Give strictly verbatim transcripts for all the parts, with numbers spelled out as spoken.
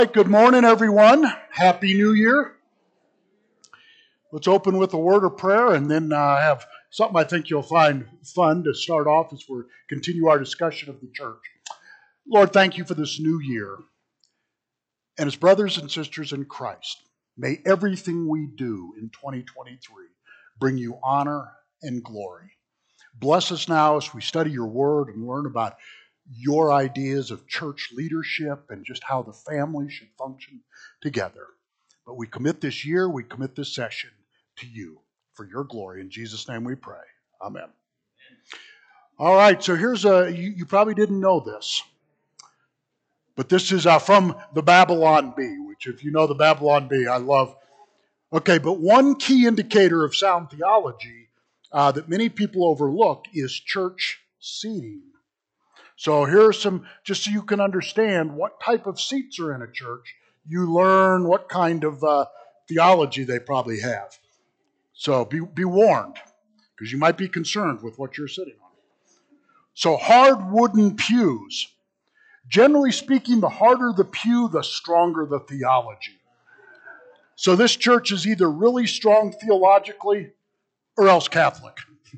Good morning, everyone. Happy New Year. Let's open with a word of prayer and then uh, have something I think you'll find fun to start off as we continue our discussion of the church. Lord, thank you for this new year. And as brothers and sisters in Christ, may everything we do in twenty twenty-three bring you honor and glory. Bless us now as we study your word and learn about your ideas of church leadership and just how the family should function together. But we commit this year, we commit this session to you for your glory. In Jesus' name we pray. Amen. All right, so here's a, you, you probably didn't know this, but this is uh, from the Babylon Bee, which if you know the Babylon Bee, I love. Okay, but one key indicator of sound theology uh, that many people overlook is church seating. So here's some, just so you can understand what type of seats are in a church, you learn what kind of uh, theology they probably have. So be, be warned, because you might be concerned with what you're sitting on. So hard wooden pews. Generally speaking, the harder the pew, the stronger the theology. So this church is either really strong theologically or else Catholic.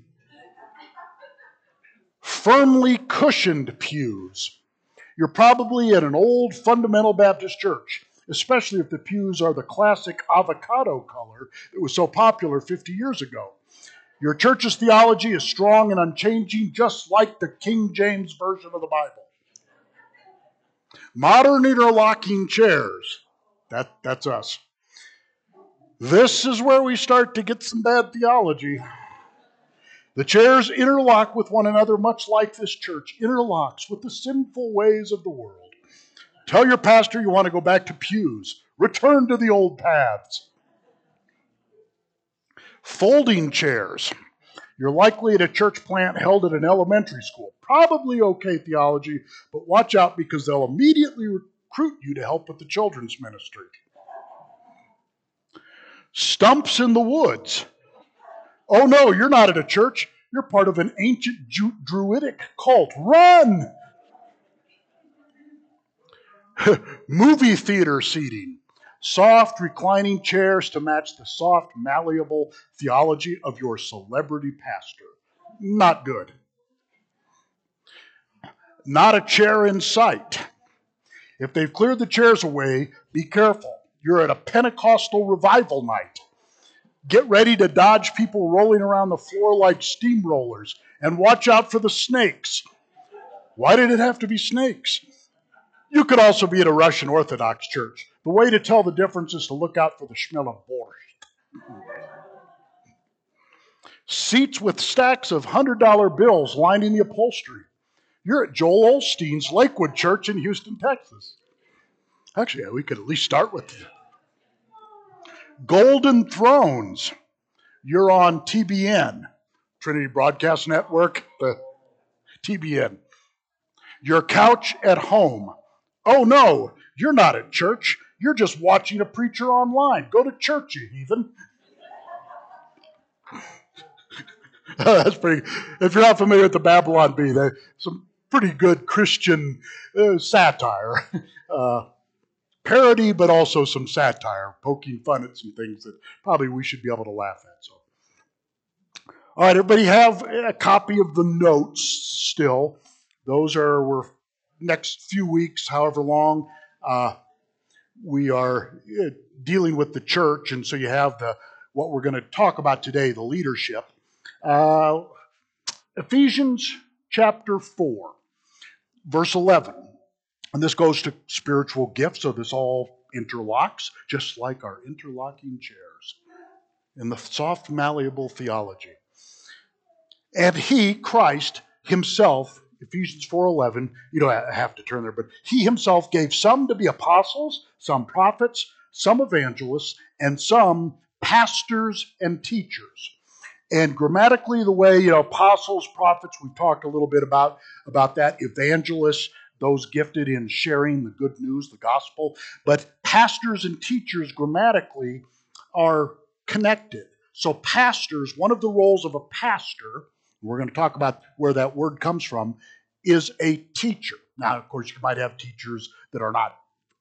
Firmly cushioned pews. You're probably at an old fundamental Baptist church, especially if the pews are the classic avocado color that was so popular fifty years ago. Your church's theology is strong and unchanging, just like the King James Version of the Bible. Modern interlocking chairs. That, that's us. This is where we start to get some bad theology. The chairs interlock with one another, much like this church interlocks with the sinful ways of the world. Tell your pastor you want to go back to pews. Return to the old paths. Folding chairs. You're likely at a church plant held at an elementary school. Probably okay theology, but watch out because they'll immediately recruit you to help with the children's ministry. Stumps in the woods. Oh no, you're not at a church. You're part of an ancient Ju- Druidic cult. Run! Movie theater seating. Soft, reclining chairs to match the soft, malleable theology of your celebrity pastor. Not good. Not a chair in sight. If they've cleared the chairs away, be careful. You're at a Pentecostal revival night. Get ready to dodge people rolling around the floor like steamrollers, and watch out for the snakes. Why did it have to be snakes? You could also be at a Russian Orthodox church. The way to tell the difference is to look out for the smell of borscht. Seats with stacks of one hundred dollar bills lining the upholstery. You're at Joel Osteen's Lakewood Church in Houston, Texas. Actually, we could at least start with the golden thrones. You're on T B N, Trinity Broadcast Network, the T B N. Your couch at home. Oh no, you're not at church. You're just watching a preacher online. Go to church, you heathen. That's pretty. If you're not familiar with the Babylon Bee, there's some pretty good Christian uh, satire. Uh, parody, but also some satire, poking fun at some things that probably we should be able to laugh at. So, all right, everybody have a copy of the notes still. Those are, we're next few weeks, however long, uh, we are uh, dealing with the church, and so you have the what we're going to talk about today, the leadership. Uh, Ephesians chapter four, verse eleven. And this goes to spiritual gifts, so this all interlocks, just like our interlocking chairs in the soft, malleable theology. And he, Christ, himself, Ephesians four eleven, you don't have to turn there, but he himself gave some to be apostles, some prophets, some evangelists, and some pastors and teachers. And grammatically, the way, you know, apostles, prophets, we've talked a little bit about, about that, evangelists, those gifted in sharing the good news, the gospel. But pastors and teachers grammatically are connected. So pastors, one of the roles of a pastor, we're going to talk about where that word comes from, is a teacher. Now, of course, you might have teachers that are not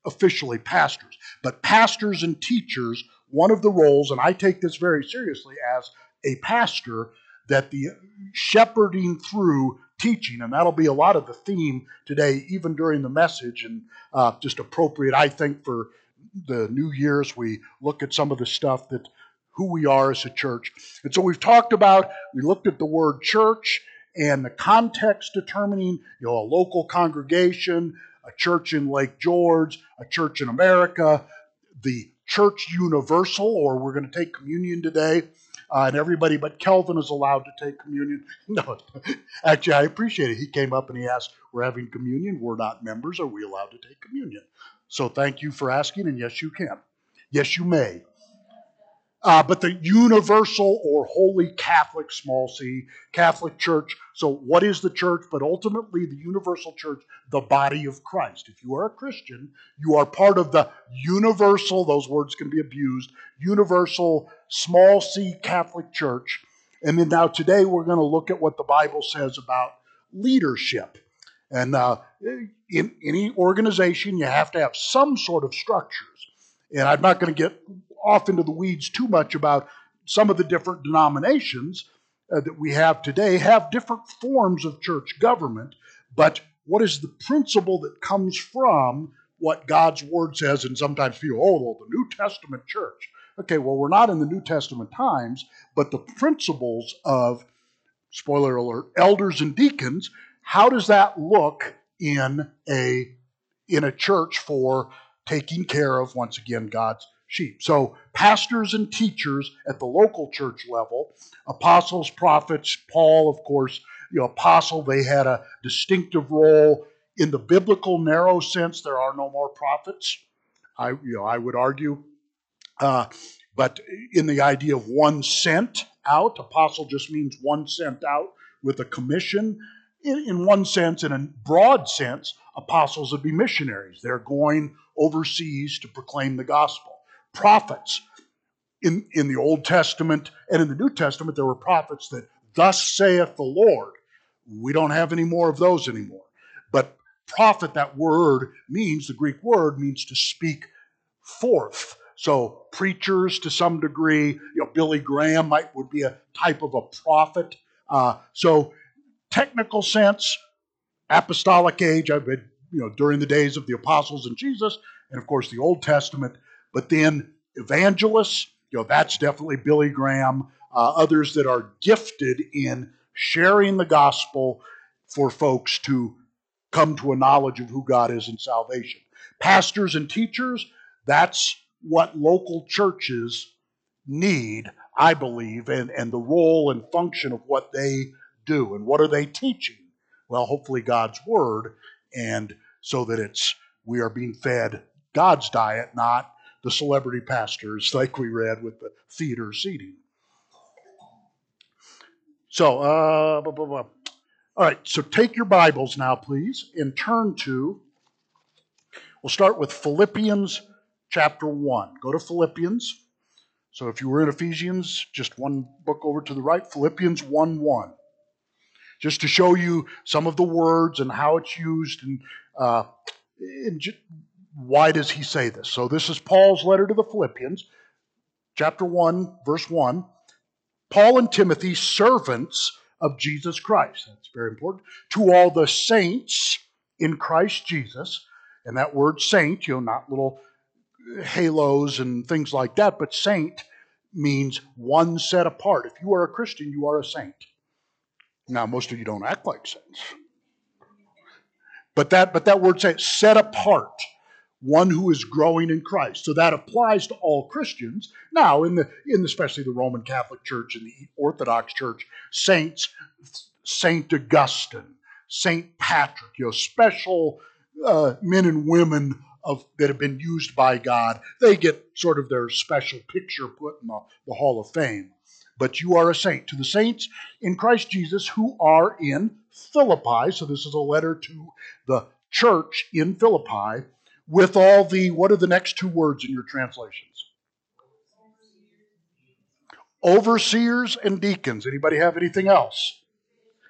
officially pastors. But pastors and teachers, one of the roles, and I take this very seriously as a pastor, that the shepherding through teaching, and that'll be a lot of the theme today, even during the message, and uh, just appropriate, I think, for the New Year's. We look at some of the stuff that who we are as a church. And so we've talked about, we looked at the word church and the context determining, you know, a local congregation, a church in Lake George, a church in America, the church universal, or we're going to take communion today, uh, and everybody but Kelvin is allowed to take communion. No, actually, I appreciate it. He came up and he asked, we're having communion, we're not members, are we allowed to take communion? So thank you for asking, and yes, you can. Yes, you may. Uh, but the universal or holy Catholic, small c, Catholic Church. So what is the church? But ultimately the universal church, the body of Christ. If you are a Christian, you are part of the universal, those words can be abused, universal, small c Catholic Church. And then now today we're going to look at what the Bible says about leadership. And uh, in any organization, you have to have some sort of structures. And I'm not going to get off into the weeds too much about some of the different denominations uh, that we have today have different forms of church government, but what is the principle that comes from what God's Word says? And sometimes people, oh, well, the New Testament church. Okay, well, we're not in the New Testament times, but the principles of, spoiler alert, elders and deacons, how does that look in a, in a church for taking care of, once again, God's sheep? So pastors and teachers at the local church level, apostles, prophets, Paul, of course, you know, apostle, they had a distinctive role. In the biblical narrow sense, there are no more prophets, I, you know, I would argue. Uh, but in the idea of one sent out, apostle just means one sent out with a commission. In, in one sense, in a broad sense, apostles would be missionaries. They're going overseas to proclaim the gospel. Prophets, in, in the Old Testament and in the New Testament, there were prophets that, thus saith the Lord. We don't have any more of those anymore. But prophet, that word means, the Greek word means to speak forth. So preachers to some degree, you know, Billy Graham might would be a type of a prophet. Uh, so technical sense, apostolic age, I've been, you know, during the days of the apostles and Jesus, and of course the Old Testament. But then evangelists, you know, that's definitely Billy Graham. Uh, others that are gifted in sharing the gospel for folks to come to a knowledge of who God is in salvation. Pastors and teachers, that's what local churches need, I believe, and, and the role and function of what they do. And what are they teaching? Well, hopefully God's Word, and so that it's we are being fed God's diet, not the celebrity pastors like we read with the theater seating. So, uh, blah, blah, blah. All right, so take your Bibles now, please, and turn to, we'll start with Philippians chapter one. Go to Philippians. So if you were in Ephesians, just one book over to the right, Philippians one one. Just to show you some of the words and how it's used and, uh, and just, why does he say this? So this is Paul's letter to the Philippians, chapter one, verse one. Paul and Timothy, servants of Jesus Christ. That's very important. To all the saints in Christ Jesus. And that word saint, you know, not little halos and things like that, but saint means one set apart. If you are a Christian, you are a saint. Now, most of you don't act like saints. But that, but that word says set apart. One who is growing in Christ. So that applies to all Christians. Now, in the in especially the Roman Catholic Church and the Orthodox Church, saints, Saint Augustine, Saint Patrick, you know, special uh, men and women of that have been used by God. They get sort of their special picture put in the, the Hall of Fame. But you are a saint. To the saints in Christ Jesus who are in Philippi. So this is a letter to the church in Philippi. With all the, what are the next two words in your translations? Overseers and deacons. Anybody have anything else?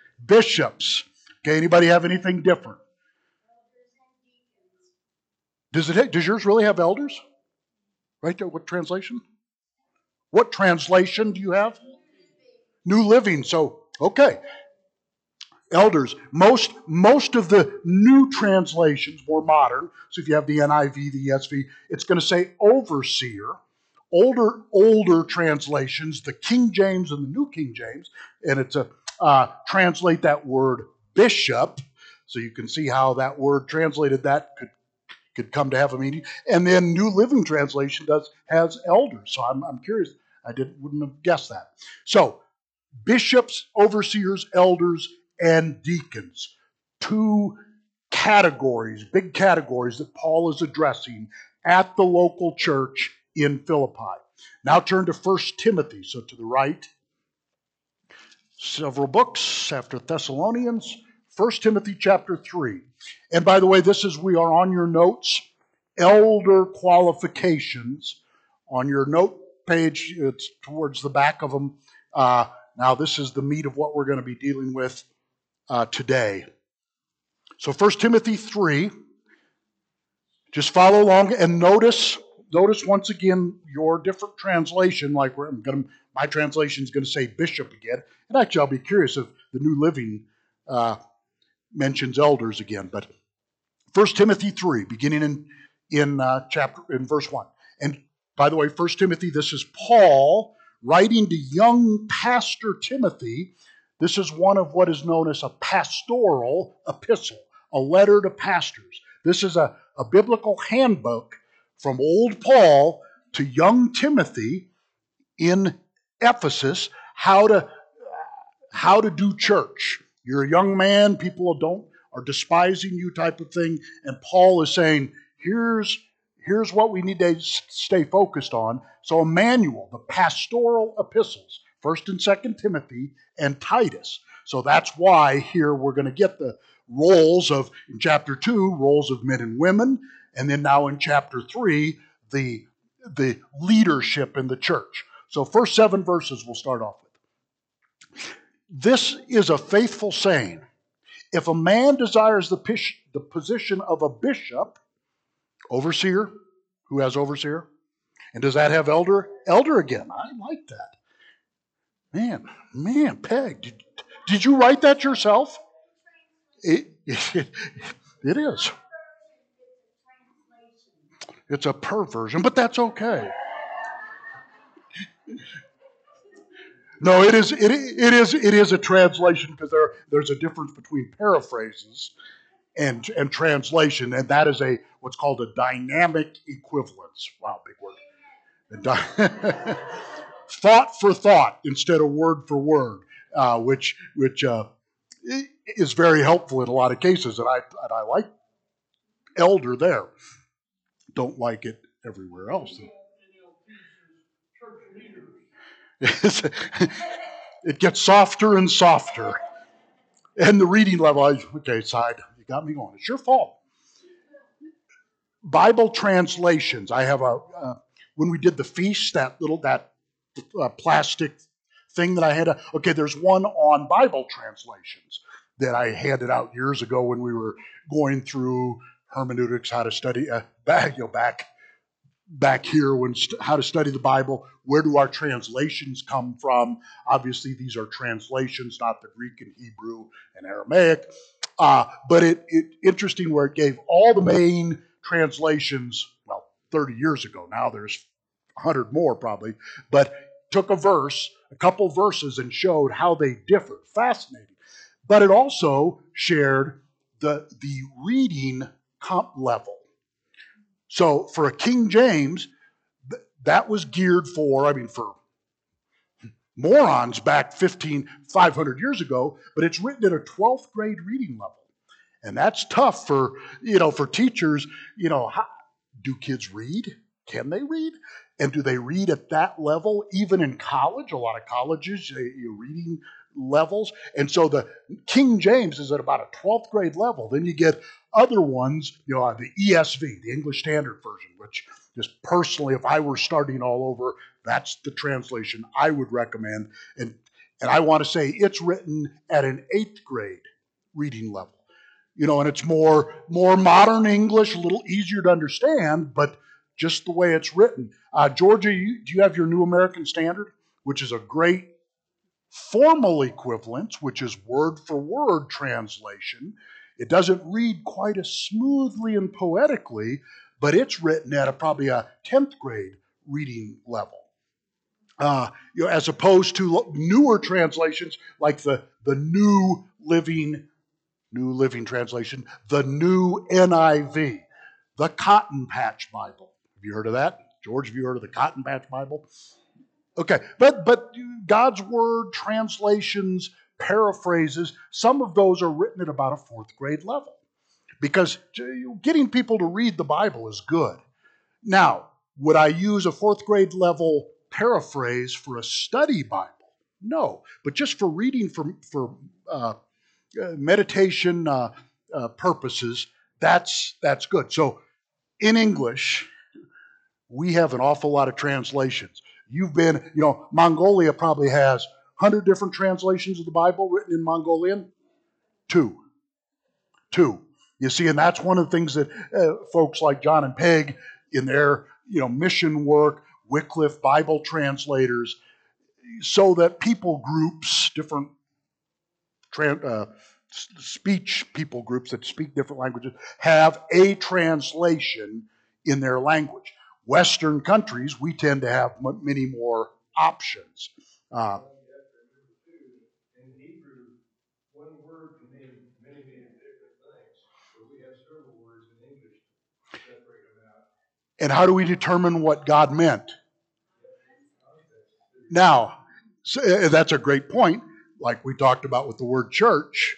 Bishops. Okay, anybody have anything different? Does it? Does yours really have elders? Right there. What translation? What translation do you have? New Living. So okay. Elders. Most most of the new translations, more modern. So if you have the N I V, the E S V, it's going to say overseer. Older older translations, the King James and the New King James, and it's a uh, translate that word bishop. So you can see how that word translated that could could come to have a meaning. And then New Living Translation does has elders. So I'm I'm curious. I didn't wouldn't have guessed that. So bishops, overseers, elders, and deacons. Two categories, big categories that Paul is addressing at the local church in Philippi. Now turn to First Timothy. So to the right, several books after Thessalonians. First Timothy chapter three. And by the way, this is, we are on your notes, elder qualifications. On your note page, it's towards the back of them. Uh, now this is the meat of what we're going to be dealing with uh, today. So First Timothy three, just follow along and notice, notice once again your different translation, like we're, I'm gonna, my translation is going to say bishop again. And actually I'll be curious if the New Living uh, mentions elders again. But First Timothy three, beginning in, in uh, chapter in verse one. And by the way, First Timothy, this is Paul writing to young pastor Timothy. This is one of what is known as a pastoral epistle, a letter to pastors. This is a, a biblical handbook from old Paul to young Timothy in Ephesus, how to how to do church. You're a young man, people don't are despising you type of thing, and Paul is saying, here's here's what we need to stay focused on. So a manual, the pastoral epistles, First and Second Timothy and Titus. So that's why here we're going to get the roles of, in chapter two, roles of men and women, and then now in chapter three, the, the leadership in the church. So first seven verses we'll start off with. This is a faithful saying. If a man desires the, pish, the position of a bishop, overseer, who has overseer? And does that have elder? Elder again. I like that. Man, man, Peg, did, did you write that yourself? It, it, it is. It's a perversion, but that's okay. No, it is. It, it is. It is a translation because there there's a difference between paraphrases and and translation, and that is a what's called a dynamic equivalence. Wow, big word. Di- thought for thought instead of word for word, uh, which which uh, is very helpful in a lot of cases, and I and I like elder there. Don't like it everywhere else. It gets softer and softer. And the reading level, I, okay, side, you got me going. It's your fault. Bible translations. I have a, uh, when we did the feast, that little, that uh, plastic thing that I had, a, okay, there's one on Bible translations that I handed out years ago when we were going through hermeneutics, how to study, uh, back, you know, back, back here when st- how to study the Bible. Where do our translations come from? Obviously, these are translations, not the Greek and Hebrew and Aramaic. Uh, but it, it interesting where it gave all the main translations, well, thirty years ago. Now there's a hundred more probably, but took a verse, a couple verses, and showed how they differ. Fascinating. But it also shared the, the reading comp level. So for a King James, th- that was geared for, I mean, for morons back fifteen, five hundred years ago, but it's written at a twelfth grade reading level. And that's tough for, you know, for teachers. You know, how, do kids read? Can they read? And do they read at that level? Even in college, a lot of colleges, you reading levels. And so the King James is at about a twelfth grade level. Then you get other ones, you know, the E S V, the English Standard Version, which just personally, if I were starting all over, that's the translation I would recommend. And, and I want to say it's written at an eighth grade reading level. You know, and it's more more modern English, a little easier to understand, but just the way it's written. Uh, Georgia, you, do you have your New American Standard, which is a great formal equivalence, which is word for word translation? It doesn't read quite as smoothly and poetically, but it's written at a, probably a tenth grade reading level. Uh, you know, as opposed to newer translations like the, the New Living New Living Translation, the New N I V, the Cotton Patch Bible. Have you heard of that? George, have you heard of the Cotton Patch Bible? Okay, but but God's Word, translations, paraphrases, some of those are written at about a fourth grade level because getting people to read the Bible is good. Now, would I use a fourth grade level paraphrase for a study Bible? No, but just for reading for, for uh, Uh, meditation uh, uh, purposes, that's that's good. So in English, we have an awful lot of translations. You've been, you know, Mongolia probably has one hundred different translations of the Bible written in Mongolian. Two. Two. You see, and that's one of the things that uh, folks like John and Peg in their, you know, mission work, Wycliffe Bible translators, so that people groups, different uh, speech people groups that speak different languages have a translation in their language. Western countries, we tend to have many more options. Uh, in Hebrew, one word can mean many, many different things, but we have several words in English to separate them out. And how do we determine what God meant? Now, so that's a great point. Like we talked about with the word church.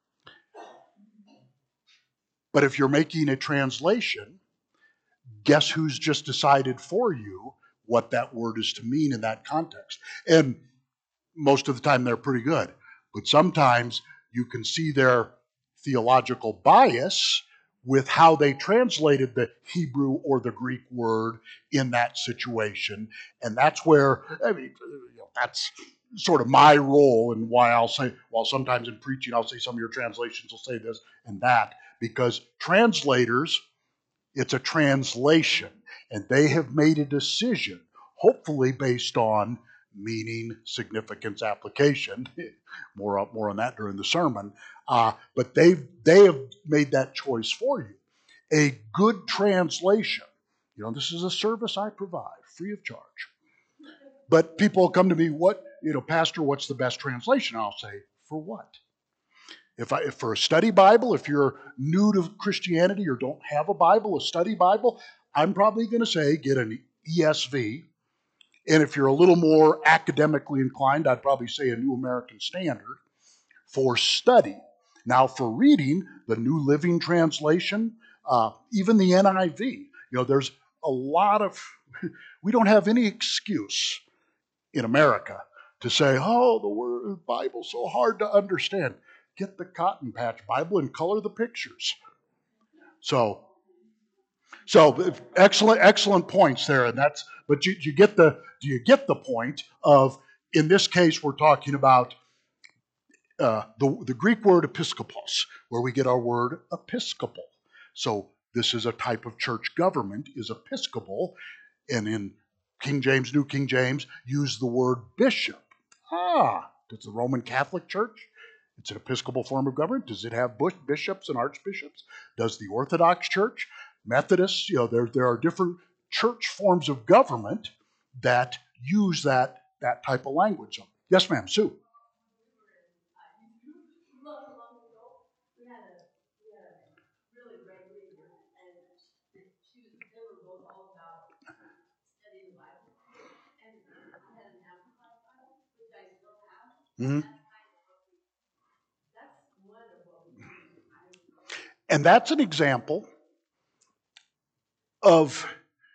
But if you're making a translation, guess who's just decided for you what that word is to mean in that context? And most of the time they're pretty good. But sometimes you can see their theological bias with how they translated the Hebrew or the Greek word in that situation. And that's where, I mean, you know, that's sort of my role and why I'll say, well, sometimes in preaching, I'll say some of your translations will say this and that, because translators, it's a translation, and they have made a decision, hopefully based on meaning, significance, application. more, more on that during the sermon. Uh, but they've they have made that choice for you. A good translation. You know, this is a service I provide free of charge. But people come to me, what, you know, Pastor, what's the best translation? I'll say, for what? If, I, if for a study Bible, if you're new to Christianity or don't have a Bible, a study Bible, I'm probably going to say get an E S V. And if you're a little more academically inclined, I'd probably say a New American Standard for study. Now for reading, the New Living Translation, uh, even the N I V. You know, there's a lot of, we don't have any excuse in America to say, oh, the word Bible's so hard to understand. Get the Cotton Patch Bible and color the pictures. So, so excellent, excellent points there, and that's. But you, you get the, do you get the point of? In this case, we're talking about uh, the the Greek word episkopos, where we get our word episcopal. So this is a type of church government, is episcopal, and in King James, New King James, use the word bishop. Ah, does the Roman Catholic Church? It's an episcopal form of government. Does it have bishops and archbishops? Does the Orthodox Church, Methodists, you know, there, there are different church forms of government that use that, that type of language. Yes, ma'am, Sue. Mm-hmm. And that's an example of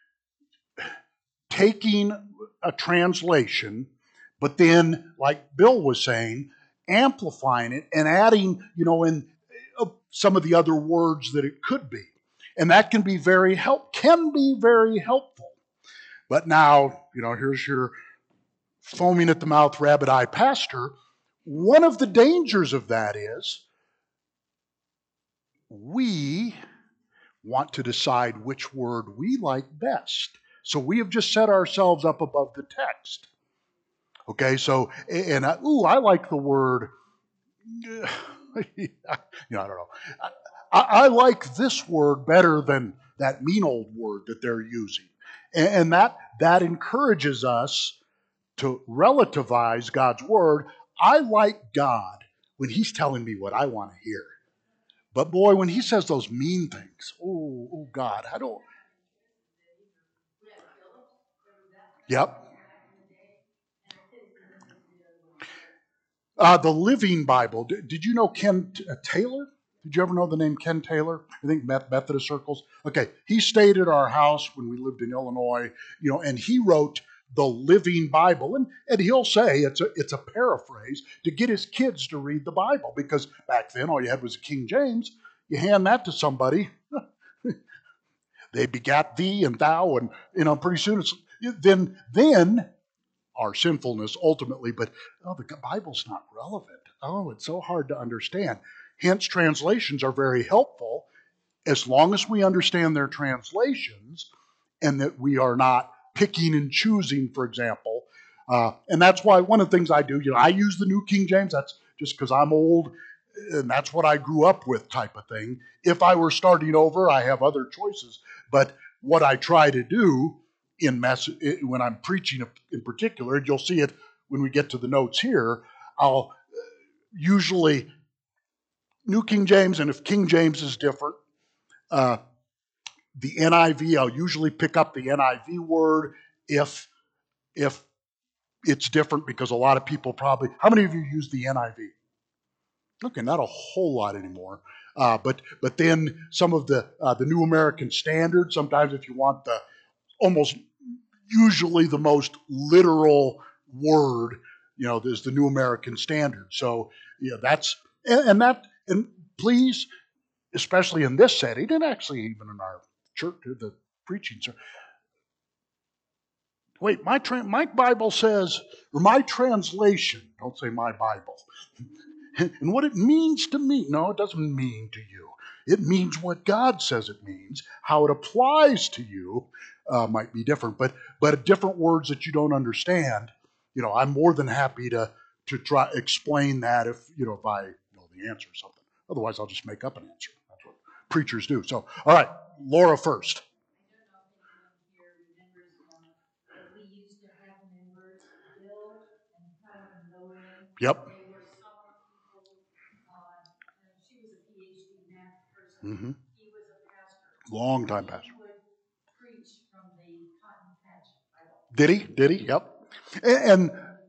taking a translation, but then, like Bill was saying, amplifying it and adding, you know, in uh, some of the other words that it could be. And that can be very help can be very helpful. But now, you know, here's your foaming at the mouth rabbit eye pastor. One of the dangers of that is we want to decide which word we like best. So we have just set ourselves up above the text. Okay, so, and I, ooh, I like the word, you know, I don't know. I, I like this word better than that mean old word that they're using. And, and that, that encourages us to relativize God's word. I like God when he's telling me what I want to hear. But boy, when he says those mean things, oh, oh God, I don't. Yep. Uh, the Living Bible. Did, did you know Ken uh, Taylor? Did you ever know the name Ken Taylor? I think Methodist circles. Okay, he stayed at our house when we lived in Illinois, you know, and he wrote the Living Bible, and, and he'll say it's a it's a paraphrase to get his kids to read the Bible, because back then all you had was King James. You hand that to somebody, they begat thee and thou, and you know pretty soon it's then then our sinfulness ultimately, but oh, the Bible's not relevant. Oh, it's so hard to understand. Hence, translations are very helpful as long as we understand their translations and that we are not picking and choosing, for example. Uh, and that's why one of the things I do, you know, I use the New King James. That's just because I'm old and that's what I grew up with, type of thing. If I were starting over, I have other choices. But what I try to do in mess when I'm preaching in particular, and you'll see it when we get to the notes here, I'll usually New King James, and if King James is different, uh, the N I V, I'll usually pick up the N I V word if if it's different, because a lot of people probably. How many of you use the N I V? Okay, not a whole lot anymore. Uh, but but then some of the uh, the New American Standard. Sometimes if you want the almost usually the most literal word, you know, there's the New American Standard. So yeah, that's and, and that and please, especially in this setting, and actually even in our church, the preaching. Wait, my tra- my Bible says, or my translation. Don't say my Bible. And what it means to me. No, it doesn't mean to you. It means what God says it means. How it applies to you uh, might be different, but but different words that you don't understand. You know, I'm more than happy to to try explain that if you know if I know the answer or something. Otherwise, I'll just make up an answer. That's what preachers do. So, all right, Laura first. Yep. Mm-hmm. Long time pastor. Did he? Did he? Yep. And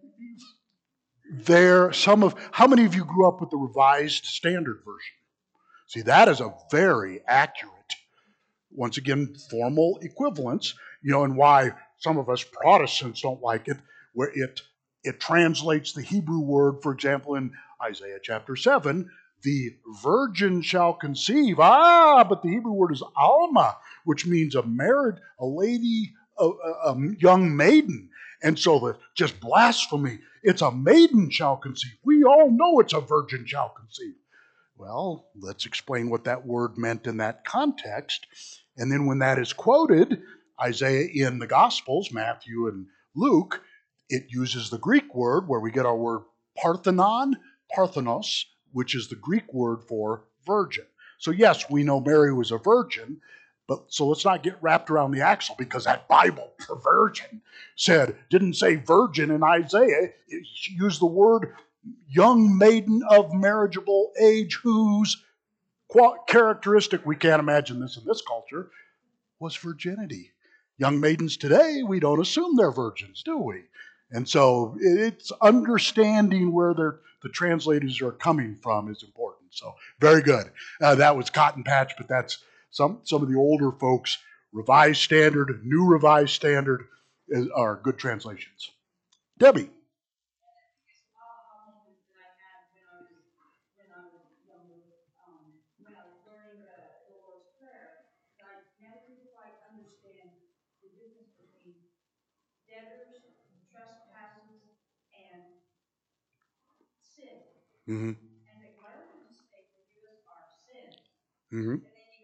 there, some of, how many of you grew up with the Revised Standard Version? See, that is a very accurate, once again, formal equivalence, you know, and why some of us Protestants don't like it, where it it translates the Hebrew word, for example, in Isaiah chapter seven, the virgin shall conceive. Ah, but the Hebrew word is alma, which means a married, a lady, a, a, a young maiden. And so the just blasphemy. It's a maiden shall conceive. We all know it's a virgin shall conceive. Well, let's explain what that word meant in that context. And then when that is quoted, Isaiah in the Gospels, Matthew and Luke, it uses the Greek word where we get our word parthenon, parthenos, which is the Greek word for virgin. So yes, we know Mary was a virgin, but so let's not get wrapped around the axle, because that Bible, the virgin, said, didn't say virgin in Isaiah. It used the word young maiden of marriageable age whose characteristic, we can't imagine this in this culture, was virginity. Young maidens today, we don't assume they're virgins, do we? And so it's understanding where the translators are coming from is important. So very good. Uh, that was Cotton Patch, but that's some, some of the older folks. Revised Standard, New Revised Standard is, are good translations. Debbie. Mm-hmm. Mm-hmm.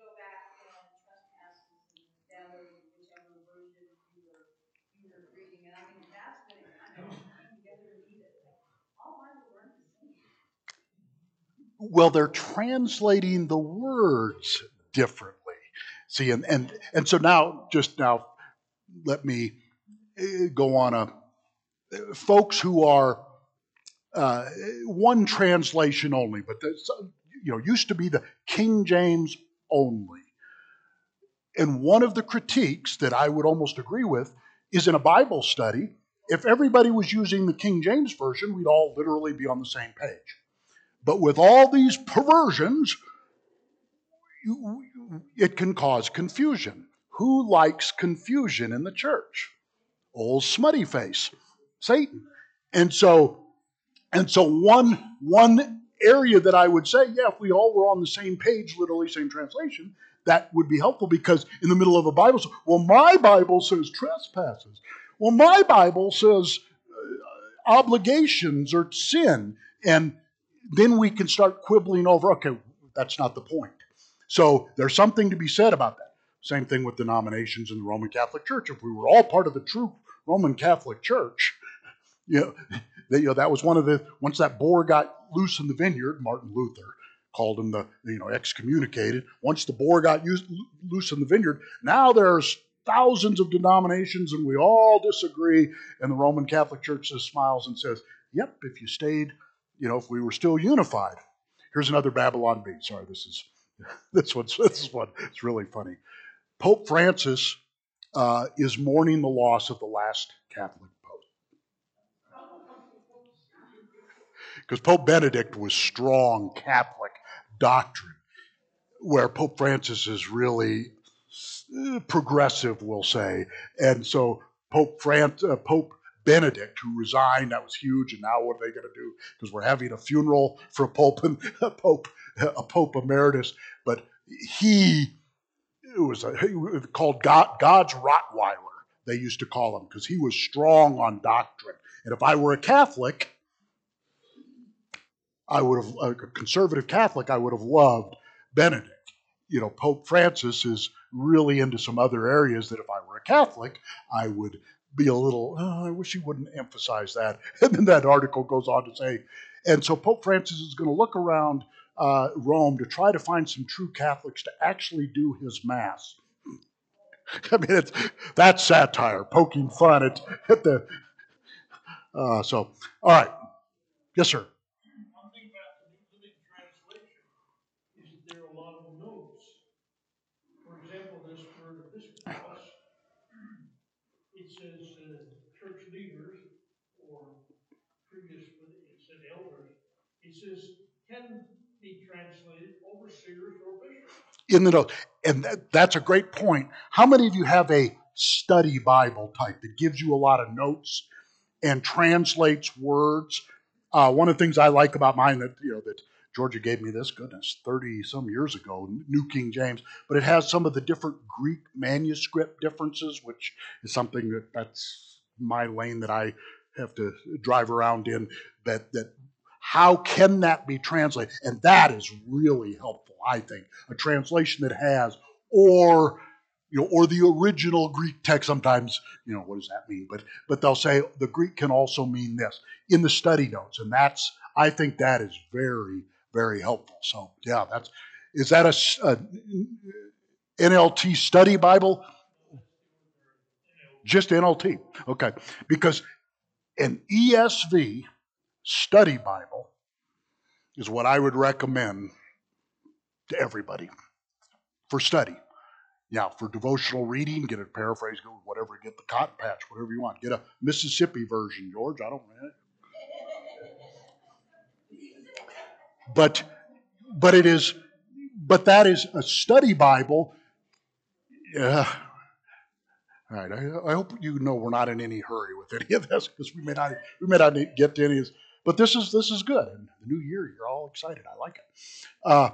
Well, they're translating the words differently. See, and and and so now, just now, let me uh, go on a folks who are uh, one translation only, but that's, you know, used to be the King James only. And one of the critiques that I would almost agree with is in a Bible study, if everybody was using the King James Version, we'd all literally be on the same page. But with all these perversions, you, it can cause confusion. Who likes confusion in the church? Old smutty face, Satan. And so, and so one one area that I would say, yeah, if we all were on the same page, literally same translation, that would be helpful, because in the middle of a Bible, well, my Bible says trespasses. Well, my Bible says uh, obligations or sin, and then we can start quibbling over, okay, that's not the point. So there's something to be said about that. Same thing with denominations in the Roman Catholic Church. If we were all part of the true Roman Catholic Church, you know, that, you know, that was one of the, once that boar got loose in the vineyard, Martin Luther called him the, you know, excommunicated. Once the boar got used, loose in the vineyard, now there's thousands of denominations and we all disagree. And the Roman Catholic Church just smiles and says, yep, if you stayed, you know, if we were still unified. Here's another Babylon Bee. Sorry, this is, this one's, this is one, it's really funny. Pope Francis uh, is mourning the loss of the last Catholic pope. Because Pope Benedict was strong Catholic doctrine, where Pope Francis is really progressive, we'll say. And so Pope Fran- uh, Pope Benedict, who resigned, that was huge. And now what are they going to do? Because we're having a funeral for a pope and a pope, a pope emeritus. But he it was, a, he was called God, God's Rottweiler. They used to call him, because he was strong on doctrine. And if I were a Catholic, I would have, a conservative Catholic, I would have loved Benedict. You know, Pope Francis is really into some other areas that if I were a Catholic, I would be a little, oh, I wish he wouldn't emphasize that. And then that article goes on to say, and so Pope Francis is going to look around uh, Rome to try to find some true Catholics to actually do his Mass. I mean, it's, that's satire, poking fun at, at the, uh, so, all right. Yes, sir. One thing about the New Living Translation is that there are a lot of notes. For example, this for Episcopos, it says uh, church leaders, or previous, it said elders. It says can be translated overseers or bishops. In the notes. And that, that's a great point. How many of you have a study Bible type that gives you a lot of notes and translates words? Uh, one of the things I like about mine that, you know, that Georgia gave me this, goodness, thirty some years ago, New King James, but it has some of the different Greek manuscript differences, which is something that that's my lane that I have to drive around in, that, that how can that be translated? And that is really helpful, I think. A translation that has, or you know, or the original Greek text. Sometimes, you know, what does that mean? But but they'll say the Greek can also mean this in the study notes, and that's, I think that is very very helpful. So yeah, that's, is that a, a N L T study Bible? Just N L T, okay? Because an E S V study Bible is what I would recommend to everybody for study. Yeah, for devotional reading, get a paraphrase, whatever, get the Cotton Patch, whatever you want. Get a Mississippi version, George. I don't know. But but it is, but that is a study Bible. Yeah. All right. I, I hope you know we're not in any hurry with any of this, because we may not we may not get to any of this. But this is this is good. And the new year, you're all excited. I like it. Uh,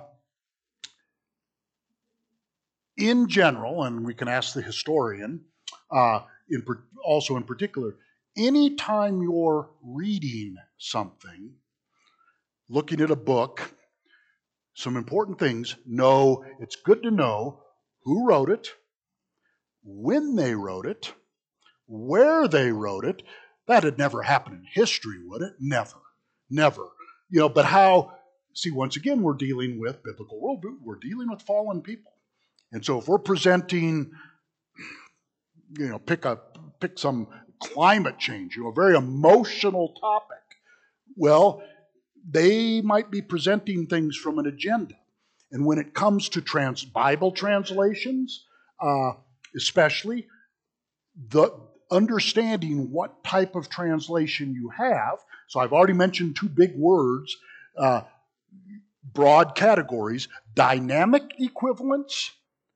in general, and we can ask the historian, uh, in also in particular, anytime you're reading something, looking at a book, some important things. Know, it's good to know who wrote it, when they wrote it, where they wrote it. That had never happened in history, would it? Never. Never. You know, but how, see, once again, we're dealing with biblical worldview. We're dealing with fallen people. And so if we're presenting, you know, pick a pick some climate change, you know, a very emotional topic, well, they might be presenting things from an agenda. And when it comes to trans Bible translations, uh, especially, the understanding what type of translation you have. So I've already mentioned two big words, uh, broad categories: dynamic equivalence,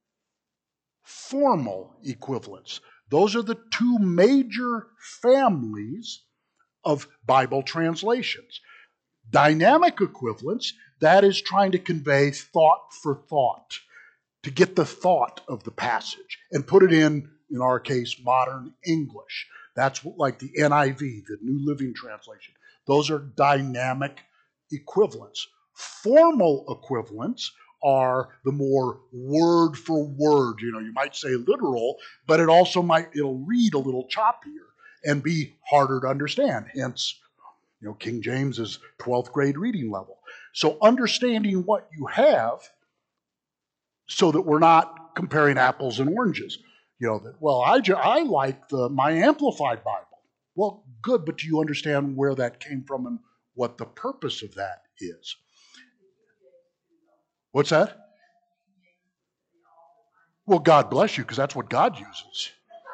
formal equivalence. Those are the two major families of Bible translations. Dynamic equivalence, that is trying to convey thought for thought, to get the thought of the passage and put it in, in our case, modern English. That's like the N I V, the New Living Translation. Those are dynamic equivalents. Formal equivalents are the more word for word. You know, you might say literal, but it also might, it'll read a little choppier and be harder to understand. Hence, you know, King James is twelfth grade reading level. So understanding what you have so that we're not comparing apples and oranges. You know, that, well, I, ju- I like the my Amplified Bible. Well, good, but do you understand where that came from and what the purpose of that is? What's that? Well, God bless you, because that's what God uses.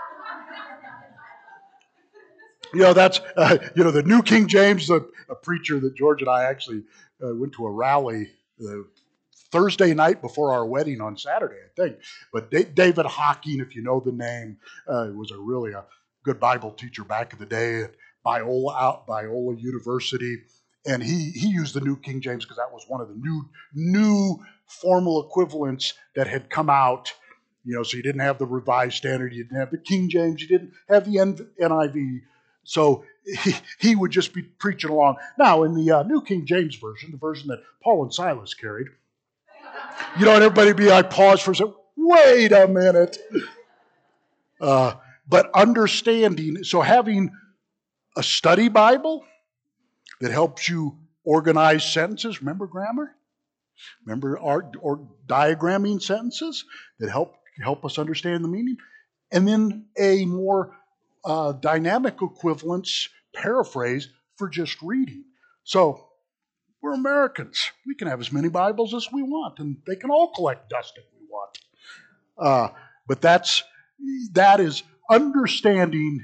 You know, that's, uh, you know, the New King James, a, a preacher that George and I actually uh, went to a rally uh, Thursday night before our wedding on Saturday, I think. But D- David Hawking, if you know the name, uh, was a really a good Bible teacher back in the day at Biola, out Biola University. And he, he used the New King James because that was one of the new, new formal equivalents that had come out. You know, so you didn't have the Revised Standard, you didn't have the King James, you didn't have the N I V. So he, he would just be preaching along. Now, in the uh, New King James Version, the version that Paul and Silas carried, you know, and everybody be like, pause for a second, wait a minute. Uh, but understanding, so having a study Bible that helps you organize sentences, remember grammar? Remember art or diagramming sentences that help help us understand the meaning? And then a more uh, dynamic equivalence paraphrase for just reading. So we're Americans. We can have as many Bibles as we want, and they can all collect dust if we want. Uh, but that's that is understanding.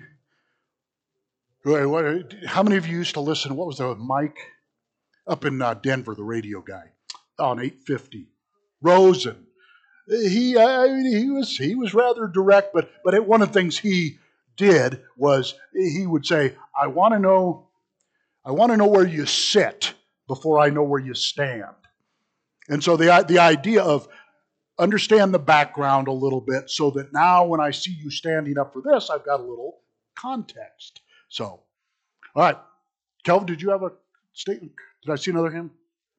How many of you used to listen? What was the Mike up in uh, Denver, the radio guy on eight fifty? Rosen. He I mean, he was he was rather direct, but but one of the things he did was he would say, "I want to know, I want to know where you sit before I know where you stand." And so the the idea of understand the background a little bit so that now when I see you standing up for this, I've got a little context. So, all right. Kelvin, did you have a statement? Did I see another hand?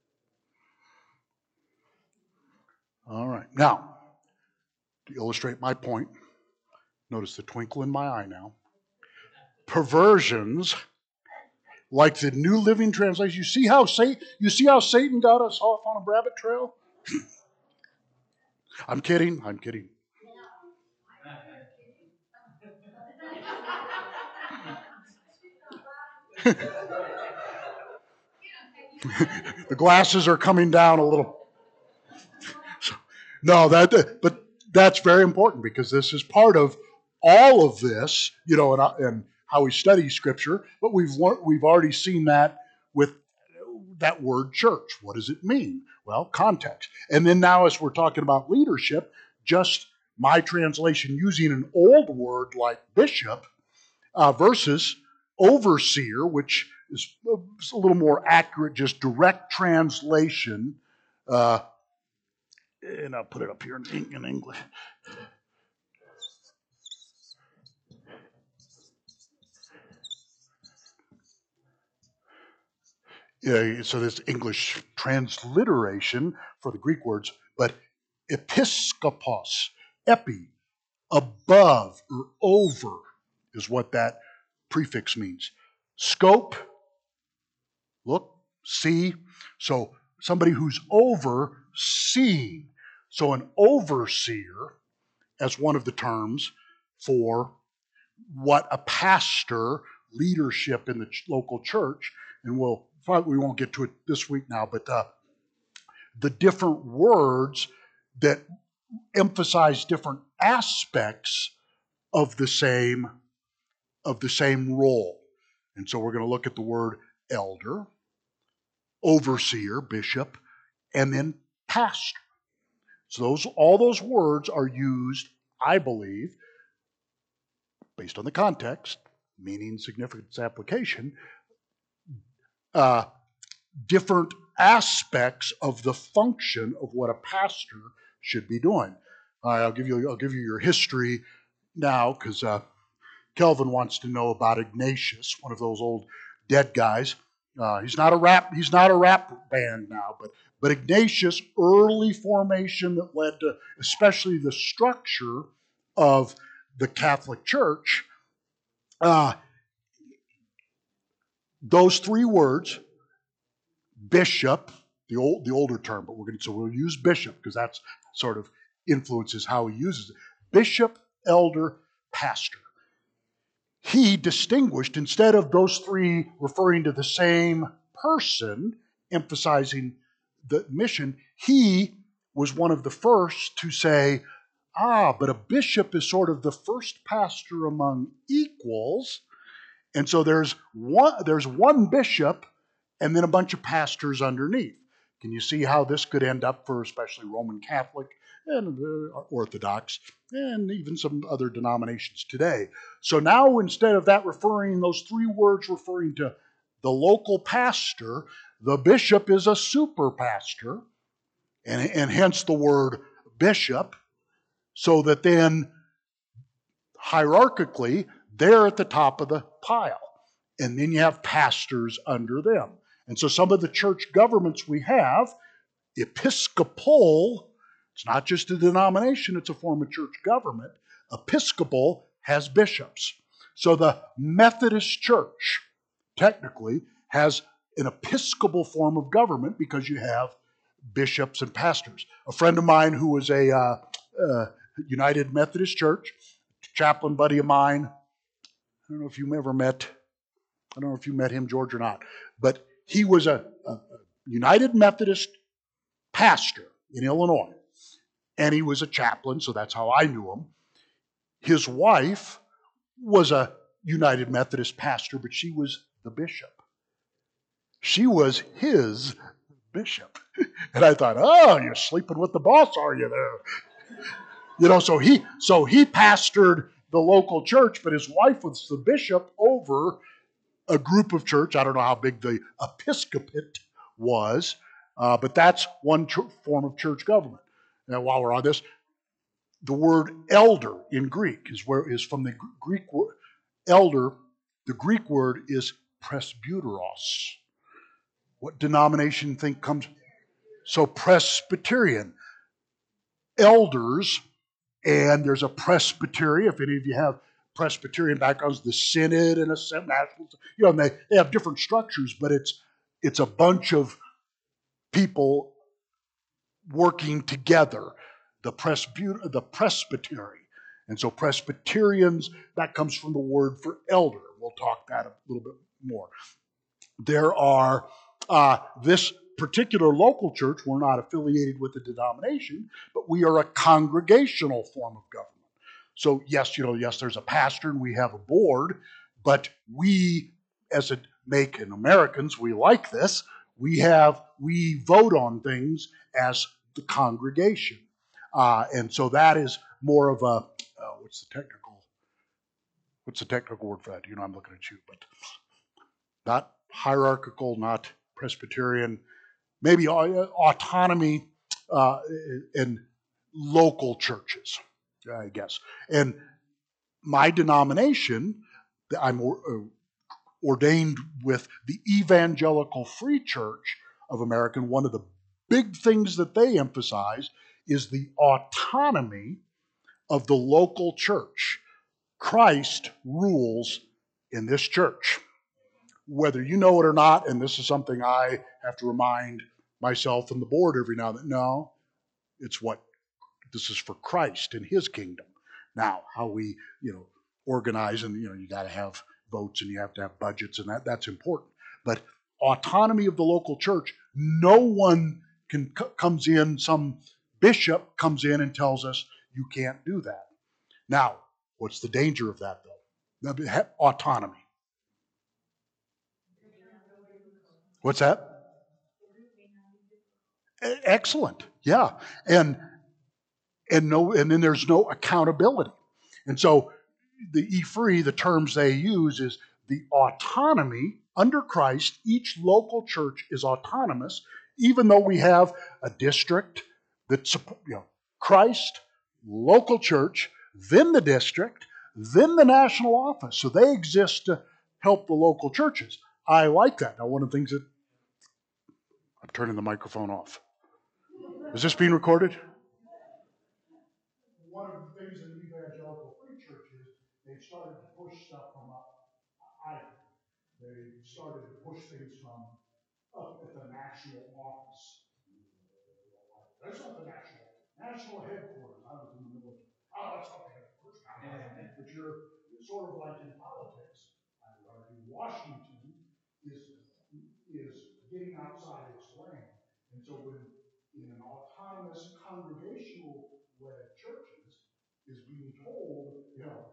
All right. Now, to illustrate my point, notice the twinkle in my eye now. Perversions, like the New Living Translation, you see how Satan, you see how Satan got us off on a rabbit trail? I'm kidding. I'm kidding. The glasses are coming down a little. No, that but that's very important because this is part of all of this, you know, and, and how we study Scripture. But we've we've already seen that with that word church. What does it mean? Well, context. And then now, as we're talking about leadership, just my translation using an old word like bishop uh, versus overseer, which is a little more accurate, just direct translation. Uh, and I'll put it up here in, in English. uh, so there's English transliteration for the Greek words, but episkopos, epi, above or over is what that prefix means. Scope, look, see. So somebody who's overseeing. So an overseer, as one of the terms for what a pastor, leadership in the ch- local church, and we'll we won't get to it this week now, but uh, the different words that emphasize different aspects of the same of the same role. And so we're going to look at the word elder, overseer, bishop, and then pastor. So those all those words are used, I believe, based on the context, meaning, significance, application, uh, different aspects of the function of what a pastor should be doing. All right, I'll give you I'll give you your history now because uh, Kelvin wants to know about Ignatius, one of those old dead guys. Uh, he's not a rap he's not a rap band now, but but Ignatius, early formation that led to especially the structure of the Catholic Church. Uh, those three words, bishop, the old the older term, but we're going to so we'll use bishop because that's sort of influences how he uses it. Bishop, elder, pastor. He distinguished, instead of those three referring to the same person, emphasizing the mission, he was one of the first to say, ah, but a bishop is sort of the first pastor among equals. And so there's one, there's one bishop and then a bunch of pastors underneath. Can you see how this could end up for especially Roman Catholic and uh, Orthodox and even some other denominations today? So now instead of that referring, those three words referring to the local pastor, the bishop is a super pastor, and, and hence the word bishop, so that then hierarchically, they're at the top of the pile. And then you have pastors under them. And so some of the church governments we have, Episcopal, it's not just a denomination, it's a form of church government. Episcopal has bishops. So the Methodist Church, technically, has an Episcopal form of government because you have bishops and pastors. A friend of mine who was a uh, uh, United Methodist Church, chaplain buddy of mine, I don't know if you ever met, I don't know if you met him, George, or not, but he was a, a United Methodist pastor in Illinois, and he was a chaplain, so that's how I knew him. His wife was a United Methodist pastor, but she was the bishop. She was his bishop. And I thought, oh, you're sleeping with the boss, are you there? You know, so he so he pastored the local church, but his wife was the bishop over a group of church. I don't know how big the episcopate was, uh, but that's one ch- form of church government. Now, while we're on this, the word elder in Greek is where is from the Greek word elder. The Greek word is presbyteros. What denomination think comes? So Presbyterian elders, and there's a presbytery. If any of you have Presbyterian backgrounds, the synod and a national, you know, and they, they have different structures, but it's it's a bunch of people working together. The presbyter, the presbytery, and so Presbyterians, that comes from the word for elder. We'll talk that a little bit more. There are uh, this particular local church. We're not affiliated with a denomination, but we are a congregational form of government. So yes, you know, yes, there's a pastor and we have a board, but we, as a make and Americans, we like this. We have we vote on things as the congregation, uh, and so that is more of a uh, what's the technical what's the technical word for that? You know, I'm looking at you, but not hierarchical, not Presbyterian, maybe autonomy uh, in local churches, I guess. And my denomination, I'm ordained with the Evangelical Free Church of America. And one of the big things that they emphasize is the autonomy of the local church. Christ rules in this church. Whether you know it or not, and this is something I have to remind myself and the board every now and then, no, it's what, this is for Christ and his kingdom. Now, how we, you know, organize, and, you know, you got to have votes and you have to have budgets, and that that's important. But autonomy of the local church, no one can comes in, some bishop comes in and tells us you can't do that. Now, what's the danger of that, though? Autonomy. What's that? Excellent. Yeah. And and no and then there's no accountability. And so the E-Free, the terms they use is the autonomy under Christ. Each local church is autonomous, even though we have a district that's, you know, Christ, local church, then the district, then the national office. So they exist to help the local churches. I like that. Now, one of the things that I'm turning the microphone off. Is this being recorded? One of the things in the Evangelical Free Church is they started to push stuff from up higher. They started to push things from up at the national office. That's not the national national headquarters. I was in the military. Oh, that's not the headquarters. But you're, you're sort of like in politics. I would argue Washington is is getting outside its lane. And so when in an autonomous congregational led churches is being told, you know,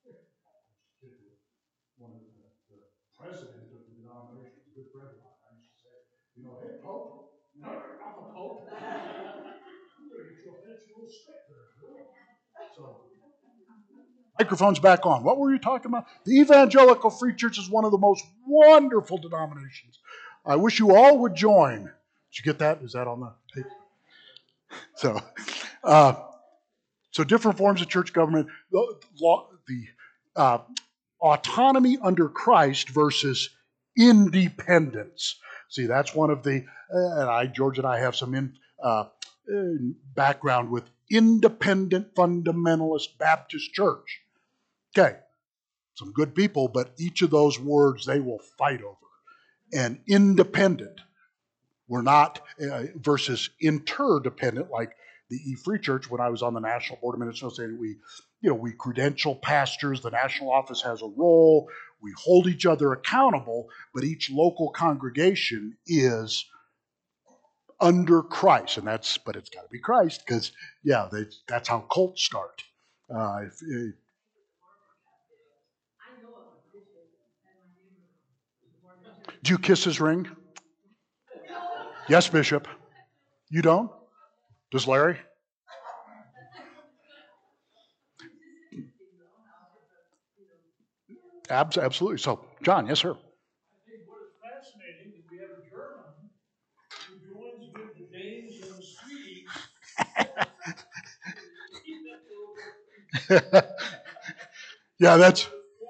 one of the, the president of the denomination, a good friend of mine, I used to say, you know, hey Pope, no, you're not the Pope. I'm gonna get you a fancy little stick there. So microphone's back on. What were you talking about? The Evangelical Free Church is one of the most wonderful denominations. I wish you all would join. Did you get that? Is that on the tape? So, uh, so different forms of church government. The, the uh, autonomy under Christ versus independence. See, that's one of the, uh, and I, George and I have some in, uh, background with Independent Fundamentalist Baptist Church. Okay, some good people, but each of those words they will fight over. And independent, we're not, uh, versus interdependent, like the E-Free Church. When I was on the National Board of Ministers, saying we, you know, we credential pastors. The national office has a role. We hold each other accountable, but each local congregation is under Christ, and that's, but it's got to be Christ, because yeah, they, that's how cults start. Uh, if, if, do you kiss his ring? Yes, Bishop. You don't? Does Larry? Abs- absolutely. So, John, yes, sir. I think what is fascinating is we have a German who joins with the Danes and the Swedes. Yeah, that's,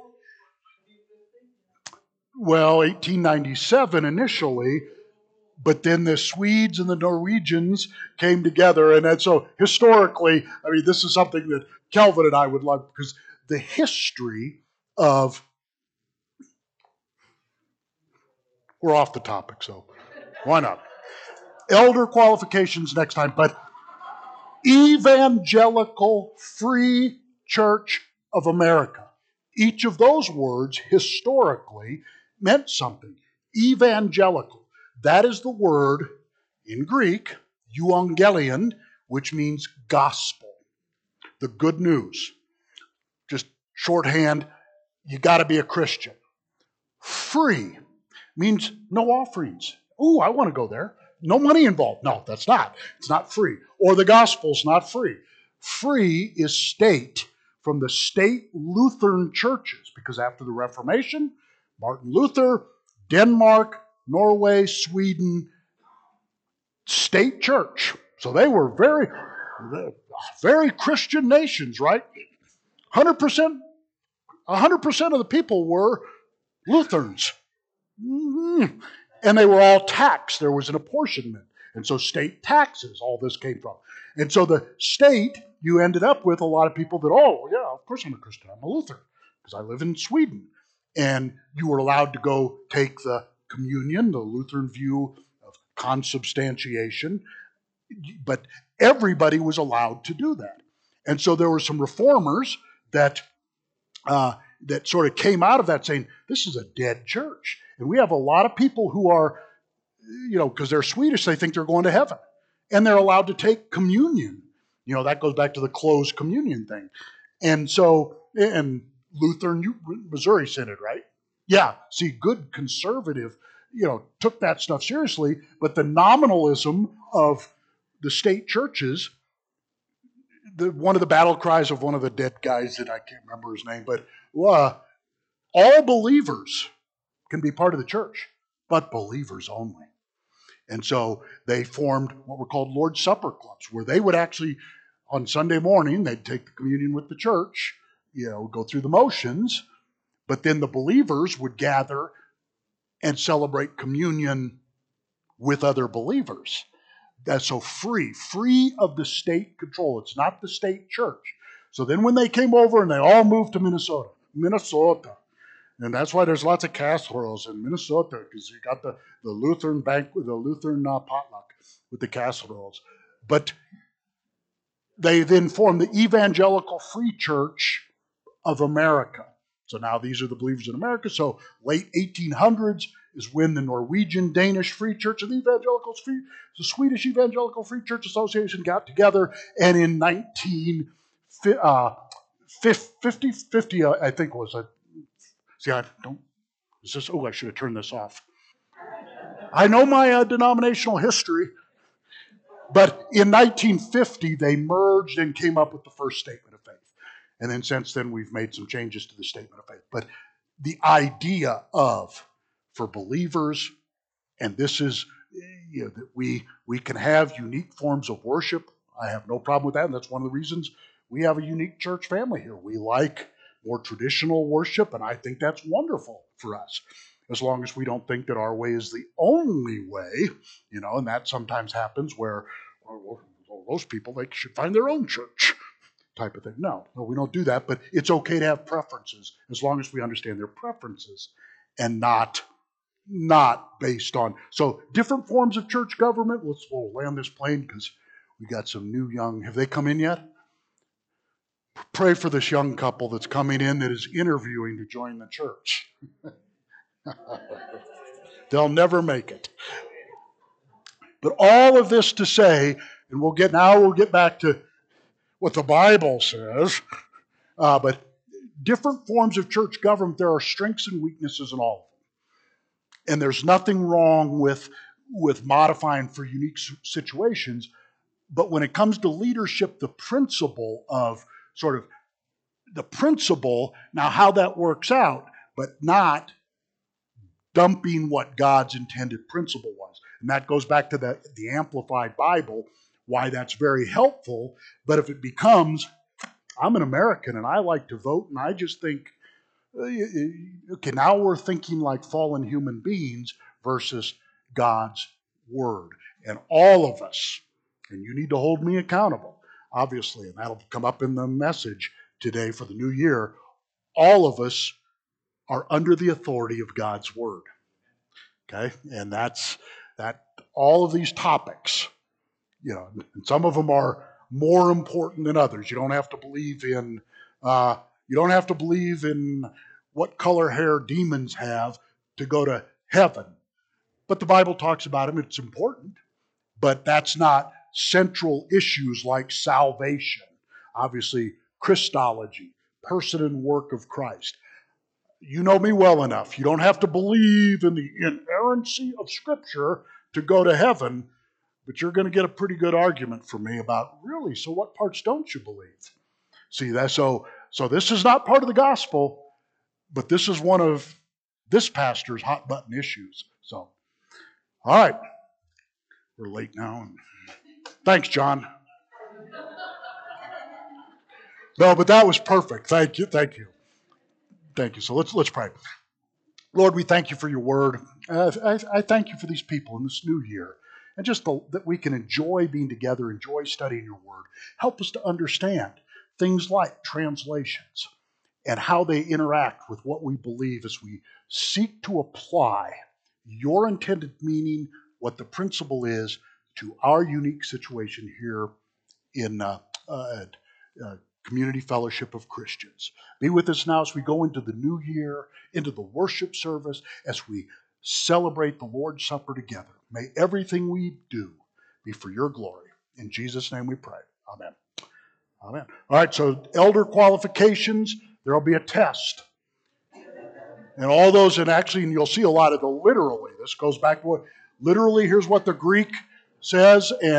well, eighteen ninety-seven initially, but then the Swedes and the Norwegians came together, and, and so historically, I mean, this is something that Kelvin and I would love, because the history of, we're off the topic, so why not? Elder qualifications next time, but Evangelical Free Church of America. Each of those words historically meant something. Evangelical, that is the word in Greek, euangelion, which means gospel, the good news. Just shorthand, you got to be a Christian. Free means no offerings. Ooh, I want to go there. No money involved. No, that's not. It's not free. Or the gospel's not free. Free is state, from the state Lutheran churches, because after the Reformation, Martin Luther, Denmark, Norway, Sweden, state church. So they were very, very Christian nations, right? one hundred percent, one hundred percent of the people were Lutherans. Mm-hmm. And they were all taxed. There was an apportionment. And so state taxes, all this came from. And so the state, you ended up with a lot of people that, oh, yeah, of course I'm a Christian. I'm a Lutheran because I live in Sweden. And you were allowed to go take the communion, the Lutheran view of consubstantiation. But everybody was allowed to do that. And so there were some reformers that uh, that sort of came out of that saying, this is a dead church. And we have a lot of people who are, you know, because they're Swedish, they think they're going to heaven. And they're allowed to take communion. You know, that goes back to the closed communion thing. And so, and Lutheran Missouri Synod, right? Yeah, see, good conservative, you know, took that stuff seriously, but the nominalism of the state churches, the, one of the battle cries of one of the dead guys that I can't remember his name, but uh, all believers can be part of the church, but believers only. And so they formed what were called Lord's Supper clubs, where they would actually, on Sunday morning, they'd take the communion with the church, you know, go through the motions, but then the believers would gather and celebrate communion with other believers. That's so free, free of the state control. It's not the state church. So then when they came over and they all moved to Minnesota, Minnesota, and that's why there's lots of casseroles in Minnesota, because you got the, the Lutheran banquet, the Lutheran uh, potluck with the casseroles. But they then formed the Evangelical Free Church of America. So now these are the believers in America. So late eighteen hundreds is when the Norwegian Danish Free Church and the Evangelical Free, the Swedish Evangelical Free Church Association got together, and in nineteen fifty, fifty, uh, I think was a, see, I don't, is this, oh, I should have turned this off. I know my uh, denominational history, but in nineteen fifty, they merged and came up with the first statement of faith. And then since then, we've made some changes to the statement of faith. But the idea of, for believers, and this is, you know, that we we can have unique forms of worship. I have no problem with that, and that's one of the reasons we have a unique church family here. We like more traditional worship, and I think that's wonderful for us, as long as we don't think that our way is the only way, you know, and that sometimes happens where, well, those people, they should find their own church type of thing. No, no, we don't do that, but it's okay to have preferences as long as we understand their preferences and not not based on, so different forms of church government. Let's we'll land this plane because we got some new young, have they come in yet? Pray for this young couple that's coming in that is interviewing to join the church. They'll never make it. But all of this to say, and we'll get, now we'll get back to what the Bible says, uh, but different forms of church government, there are strengths and weaknesses in all of them. And there's nothing wrong with, with modifying for unique situations, but when it comes to leadership, the principle of sort of the principle, now how that works out, but not dumping what God's intended principle was. And that goes back to the, the Amplified Bible, why that's very helpful. But if it becomes, I'm an American and I like to vote, and I just think, okay, now we're thinking like fallen human beings versus God's Word. And all of us, and you need to hold me accountable, obviously, and that'll come up in the message today for the new year, all of us are under the authority of God's Word. Okay? And that's that all of these topics, you know, and some of them are more important than others. You don't have to believe in uh, you don't have to believe in what color hair demons have to go to heaven. But the Bible talks about them, it's important. But that's not central issues like salvation, obviously Christology, person and work of Christ. You know me well enough. You don't have to believe in the inerrancy of Scripture to go to heaven, but you're going to get a pretty good argument from me about, really, so what parts don't you believe? See, that so so this is not part of the gospel, but this is one of this pastor's hot button issues. So, all right. We're late now. Thanks, John. No, but that was perfect. Thank you. Thank you. Thank you. So let's let's pray. Lord, we thank you for your word. Uh, I, I thank you for these people in this new year. And just the, that we can enjoy being together, enjoy studying your word. Help us to understand things like translations and how they interact with what we believe as we seek to apply your intended meaning, what the principle is, to our unique situation here in uh, uh, uh, Community Fellowship of Christians. Be with us now as we go into the new year, into the worship service, as we celebrate the Lord's Supper together. May everything we do be for your glory. In Jesus' name we pray. Amen. Amen. All right, so elder qualifications, there will be a test. And all those, and actually, and you'll see a lot of the literally. This goes back to what, literally, here's what the Greek says, and